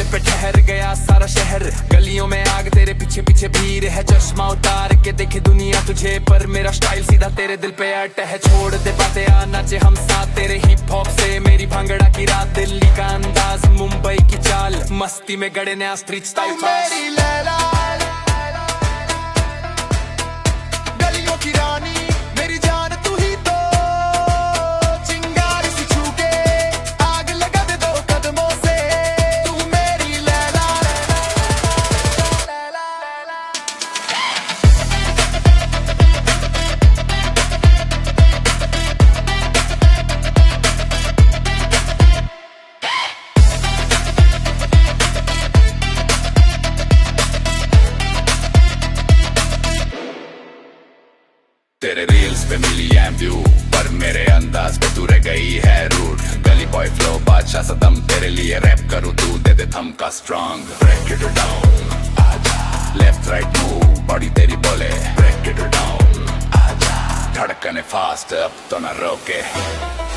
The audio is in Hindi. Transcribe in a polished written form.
पे ठहर गया सारा शहर, गलियों में आग तेरे पीछे पीछे भीड़ है। चश्मा उतार के देखे दुनिया तुझे, पर मेरा स्टाइल सीधा तेरे दिल पे अट है। छोड़ दे बातें आ नाचे हम साथ तेरे हिप हॉप से, मेरी भांगड़ा की रात दिल्ली का अंदाज, मुंबई की चाल, मस्ती में गड़े नया स्ट्रीट स्टाइल। मेरी लैला गलियों की रानी, मेरी जान तू ही तो, चिंगारी सी छू के आग लगा दे दो कदमों से। तू मेरी लैला तेरे रील्स पे मिली एम व्यू, पर मेरे अंदाज पे तू रह गई है रूट। गली बॉय फ्लो बादशाह सदम, तेरे लिए रैप करूँ तू दे दे थम का स्ट्रॉन्ग। ब्रेक इट डाउन आजा, लेफ्ट राइट मूव बॉडी तेरी बोले, ब्रेक इट डाउन आजा, धड़कने फास्ट अब तो ना रोके।